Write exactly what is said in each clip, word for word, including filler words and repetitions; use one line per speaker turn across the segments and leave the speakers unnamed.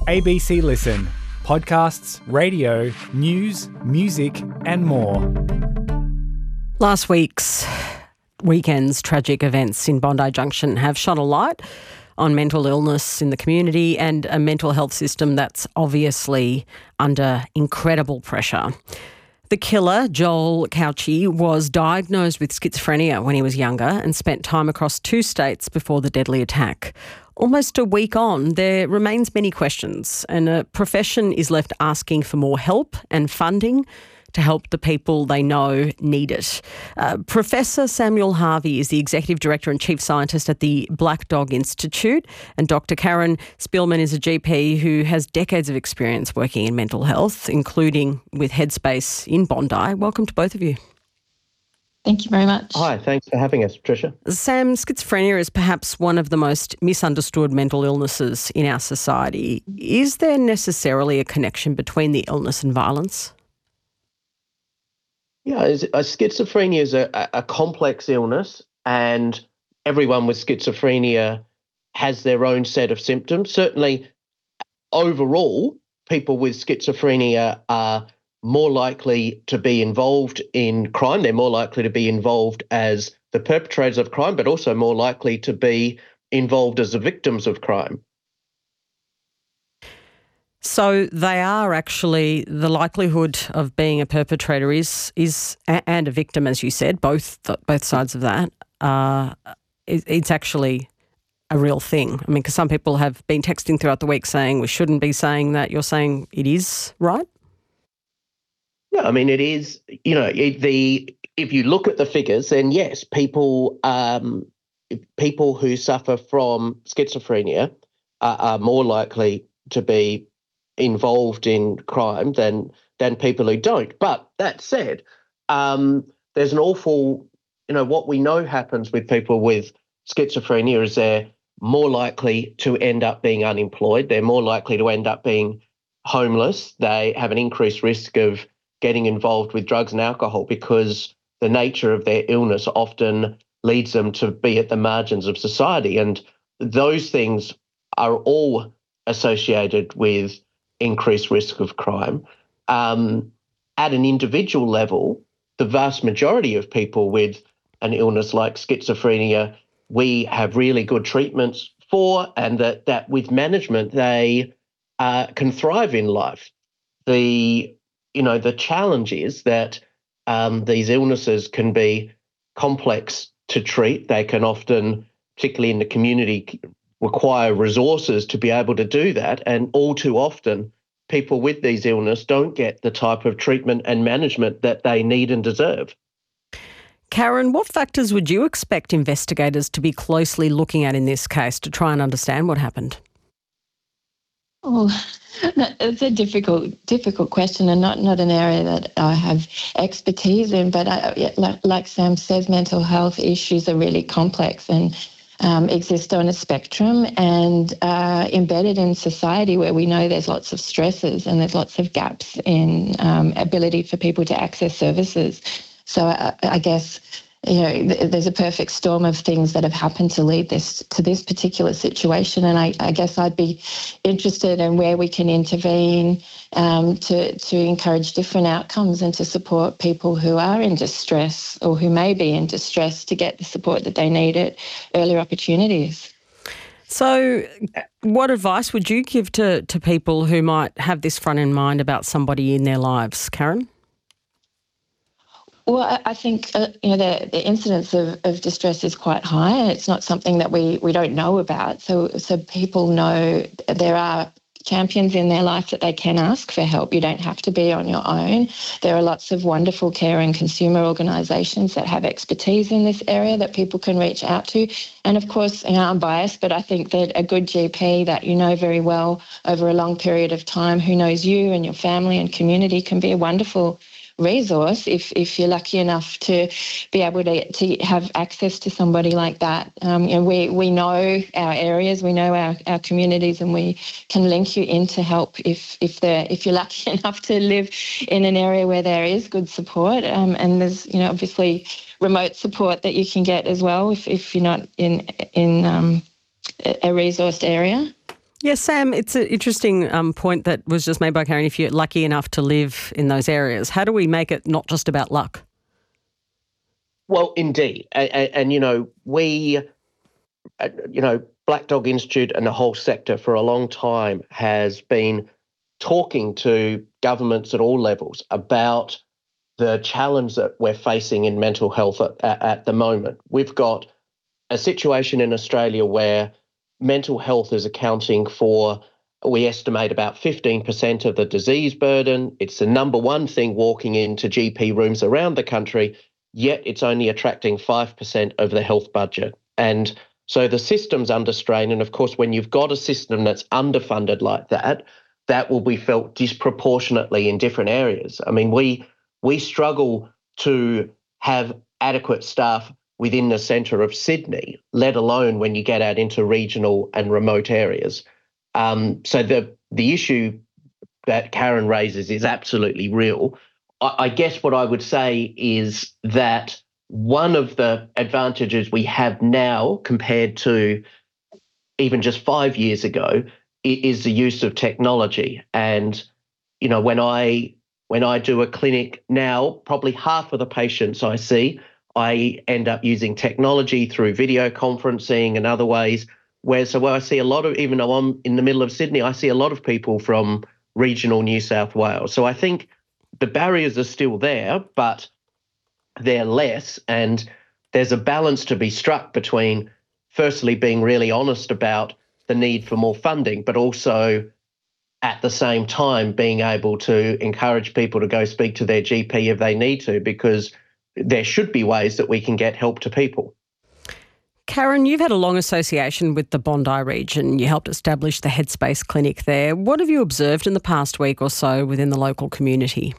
A B C Listen. Podcasts, radio, news, music and more.
Last week's weekend's tragic events in Bondi Junction have shone a light on mental illness in the community and a mental health system that's obviously under incredible pressure. The killer, Joel Cauchi, was diagnosed with schizophrenia when he was younger and spent time across two states before the deadly attack. Almost a week on, there remains many questions, and a profession is left asking for more help and funding to help the people they know need it. Uh, Professor Samuel Harvey is the Executive Director and Chief Scientist at the Black Dog Institute, and Doctor Karen Spielman is a G P who has decades of experience working in mental health, including with Headspace in Bondi. Welcome to both of you.
Thank you very much.
Hi, thanks for having us, Tricia.
Sam, schizophrenia is perhaps one of the most misunderstood mental illnesses in our society. Is there necessarily a connection between the illness and violence?
Yeah, a schizophrenia is a, a complex illness, and everyone with schizophrenia has their own set of symptoms. Certainly, overall, people with schizophrenia are more likely to be involved in crime. They're more likely to be involved as the perpetrators of crime, but also more likely to be involved as the victims of crime.
So they are actually, the likelihood of being a perpetrator is is and a victim, as you said, both both sides of that. Uh, it, it's actually a real thing. I mean, because some people have been texting throughout the week saying we shouldn't be saying that. You're saying it is, right?
Yeah, I mean, it is, you know, it, the if you look at the figures, then yes, people um, people who suffer from schizophrenia are, are more likely to be involved in crime than than people who don't. But that said, um, there's an awful, you know, what we know happens with people with schizophrenia is they're more likely to end up being unemployed. They're more likely to end up being homeless. They have an increased risk of getting involved with drugs and alcohol because the nature of their illness often leads them to be at the margins of society. And those things are all associated with increased risk of crime. Um, at an individual level, the vast majority of people with an illness like schizophrenia, we have really good treatments for, and that, that with management, they uh, can thrive in life. The You know, the challenge is that um, these illnesses can be complex to treat. They can often, particularly in the community, require resources to be able to do that. And all too often, people with these illnesses don't get the type of treatment and management that they need and deserve.
Karen, what factors would you expect investigators to be closely looking at in this case to try and understand what happened?
Oh, it's a difficult, difficult question, and not, not an area that I have expertise in. But I, like, like Sam says, mental health issues are really complex and um, exist on a spectrum and uh, embedded in society where we know there's lots of stresses and there's lots of gaps in um, ability for people to access services. So I, I guess, you know, there's a perfect storm of things that have happened to lead this to this particular situation, and I, I guess I'd be interested in where we can intervene um, to to encourage different outcomes and to support people who are in distress or who may be in distress to get the support that they need at earlier opportunities.
So, what advice would you give to to people who might have this front in mind about somebody in their lives, Karen?
Well, I think uh, you know the, the incidence of, of distress is quite high, and it's not something that we, we don't know about. So so people know there are champions in their life that they can ask for help. You don't have to be on your own. There are lots of wonderful care and consumer organisations that have expertise in this area that people can reach out to. And of course, you know, I'm biased, but I think that a good G P that you know very well over a long period of time, who knows you and your family and community, can be a wonderful resource if if you're lucky enough to be able to to have access to somebody like that. Um, you know, we we know our areas, we know our, our communities, and we can link you in to help if if they if you're lucky enough to live in an area where there is good support. Um, and there's you know obviously remote support that you can get as well if if you're not in in um, a resourced area.
Yes, Sam, it's an interesting um, point that was just made by Karen. If you're lucky enough to live in those areas, how do we make it not just about luck?
Well, indeed. And, and, and you know, we, uh, you know, Black Dog Institute and the whole sector for a long time has been talking to governments at all levels about the challenge that we're facing in mental health at, at, at the moment. We've got a situation in Australia where mental health is accounting for, we estimate, about fifteen percent of the disease burden. It's the number one thing walking into G P rooms around the country, yet it's only attracting five percent of the health budget. And so the system's under strain. And of course, when you've got a system that's underfunded like that, that will be felt disproportionately in different areas. I mean, we we struggle to have adequate staff within the centre of Sydney, let alone when you get out into regional and remote areas. Um, so the the issue that Karen raises is absolutely real. I, I guess what I would say is that one of the advantages we have now compared to even just five years ago is the use of technology. And, you know, when I when I do a clinic now, probably half of the patients I see, I end up using technology through video conferencing and other ways. Where so where I see a lot of, even though I'm in the middle of Sydney, I see a lot of people from regional New South Wales. So I think the barriers are still there, but they're less. And there's a balance to be struck between, firstly, being really honest about the need for more funding, but also at the same time being able to encourage people to go speak to their G P if they need to, because there should be ways that we can get help to people.
Karen, you've had a long association with the Bondi region. You helped establish the Headspace Clinic there. What have you observed in the past week or so within the local community?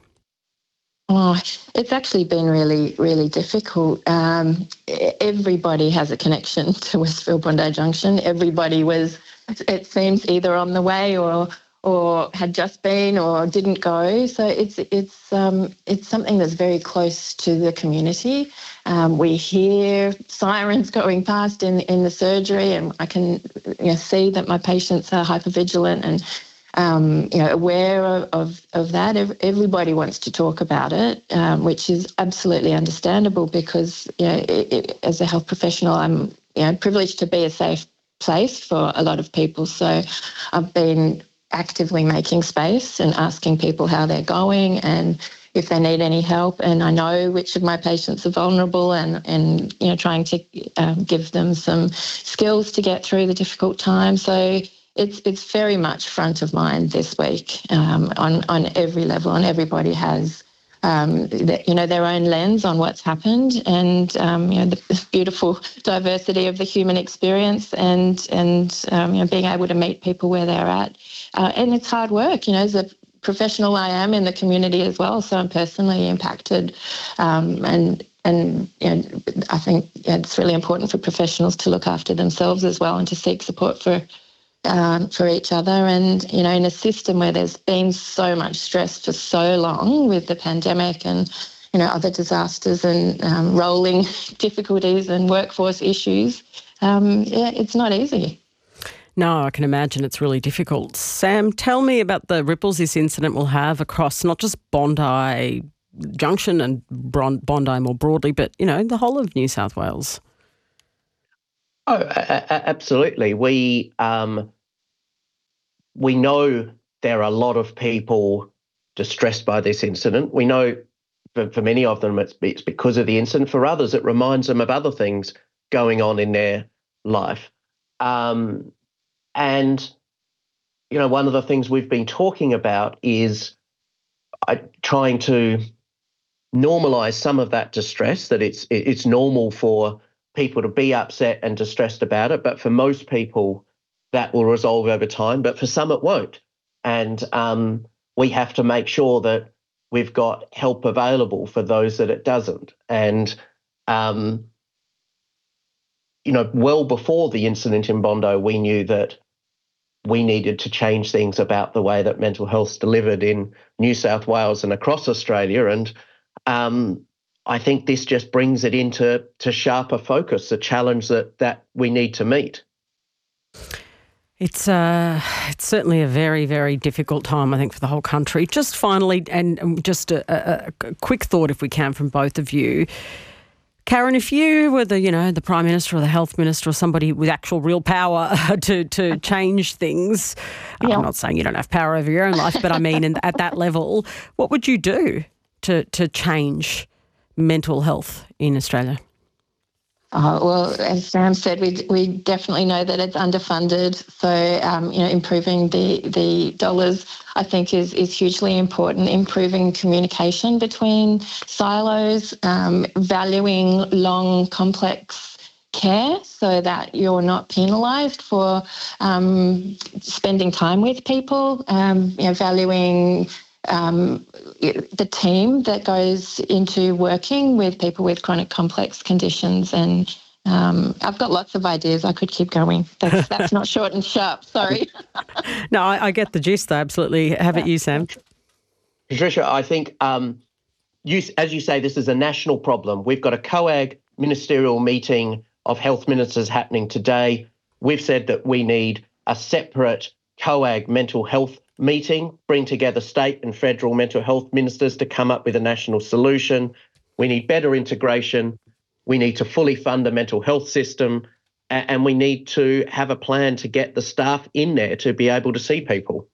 Oh, it's actually been really, really difficult. Um, everybody has a connection to Westfield Bondi Junction. Everybody was, it seems, either on the way or or had just been or didn't go. So it's it's um, it's something that's very close to the community. Um, we hear sirens going past in in the surgery, and I can you know, see that my patients are hypervigilant and um, you know aware of, of, of that. Everybody wants to talk about it, um, which is absolutely understandable because you know, it, it, as a health professional, I'm you know privileged to be a safe place for a lot of people. So I've been actively making space and asking people how they're going and if they need any help. And I know which of my patients are vulnerable and, and you know, trying to um, give them some skills to get through the difficult time. So it's it's very much front of mind this week um, on, on every level, and everybody has Um, the, you know, their own lens on what's happened, and um, you know the beautiful diversity of the human experience, and and um, you know being able to meet people where they're at, uh, and it's hard work. You know, as a professional, I am in the community as well, so I'm personally impacted, um, and and you know, I think yeah, it's really important for professionals to look after themselves as well and to seek support for. Um, for each other. And, you know, in a system where there's been so much stress for so long with the pandemic and, you know, other disasters and um, rolling difficulties and workforce issues, um, yeah, it's not easy.
No, I can imagine it's really difficult. Sam, tell me about the ripples this incident will have across not just Bondi Junction and Bondi more broadly, but, you know, the whole of New South Wales.
Oh, a- a- absolutely. We um, we know there are a lot of people distressed by this incident. We know for, for many of them it's, it's because of the incident. For others, it reminds them of other things going on in their life. Um, and, you know, one of the things we've been talking about is uh, trying to normalise some of that distress, that it's it's normal for people to be upset and distressed about it, but for most people that will resolve over time, but for some it won't. And um, we have to make sure that we've got help available for those that it doesn't. And, um, you know, well before the incident in Bondi, we knew that we needed to change things about the way that mental health's delivered in New South Wales and across Australia. And um, I think this just brings it into to sharper focus, the challenge that that we need to meet.
It's uh, it's certainly a very, very difficult time, I think, for the whole country. Just finally, and just a, a, a quick thought, if we can, from both of you. Karen, if you were the, you know, the Prime Minister or the Health Minister or somebody with actual real power to to change things, yeah. I'm not saying you don't have power over your own life, but I mean, in, at that level, what would you do to to change mental health in Australia?
Uh, well, as Sam said, we we definitely know that it's underfunded. So, um, you know, improving the the dollars, I think, is is hugely important. Improving communication between silos, um, valuing long, complex care, so that you're not penalised for um, spending time with people. Um, you know, valuing Um, the team that goes into working with people with chronic complex conditions. And um, I've got lots of ideas. I could keep going. That's, that's not short and sharp, sorry.
No, I, I get the gist though, absolutely. Have it you, Sam.
Patricia, I think, um, you, as you say, this is a national problem. We've got a COAG ministerial meeting of health ministers happening today. We've said that we need a separate COAG mental health meeting, bring together state and federal mental health ministers to come up with a national solution. We need better integration. We need to fully fund the mental health system, and we need to have a plan to get the staff in there to be able to see people.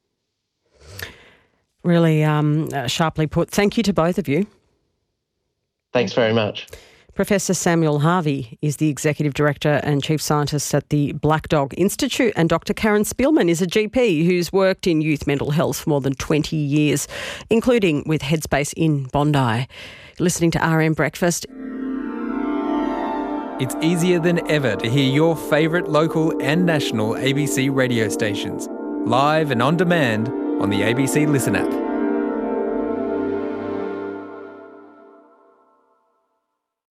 Really um, uh, sharply put. Thank you to both of you.
Thanks very much.
Professor Samuel Harvey is the Executive Director and Chief Scientist at the Black Dog Institute, and Doctor Karen Spielman is a G P who's worked in youth mental health for more than twenty years, including with Headspace in Bondi. You're listening to R M Breakfast.
It's easier than ever to hear your favourite local and national A B C radio stations, live and on demand on the A B C Listen app.